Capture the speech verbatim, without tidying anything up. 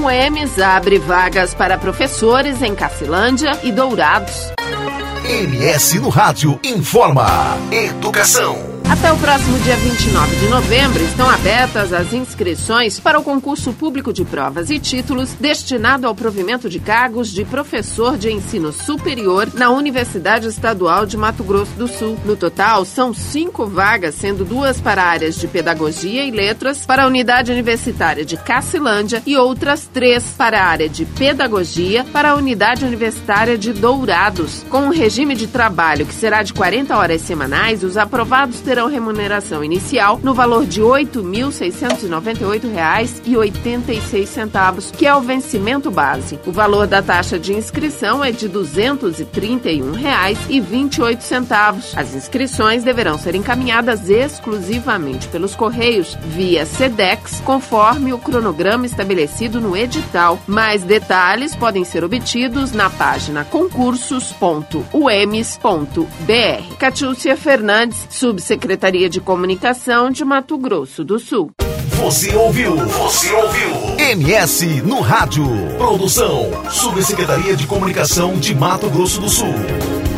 O EMES abre vagas para professores em Cacilândia e Dourados. M S no Rádio informa. Educação. Até o próximo dia vinte e nove de novembro estão abertas as inscrições para o concurso público de provas e títulos destinado ao provimento de cargos de professor de ensino superior na Universidade Estadual de Mato Grosso do Sul. No total, são cinco vagas, sendo duas para áreas de pedagogia e letras para a unidade universitária de Cacilândia e outras três para a área de pedagogia para a unidade universitária de Dourados. Com um regime de trabalho que será de quarenta horas semanais, os aprovados terão terão remuneração inicial no valor de oito mil seiscentos e noventa e oito reais e oitenta e seis centavos, que é o vencimento base. O valor da taxa de inscrição é de duzentos e trinta e um reais e vinte e oito centavos. As inscrições deverão ser encaminhadas exclusivamente pelos Correios via SEDEX, conforme o cronograma estabelecido no edital. Mais detalhes podem ser obtidos na página concursos ponto u e m e s ponto b r. Catiúcia Fernandes, subsecretária Secretaria de Comunicação de Mato Grosso do Sul. Você ouviu? Você ouviu? M S no Rádio. Produção, Subsecretaria de Comunicação de Mato Grosso do Sul.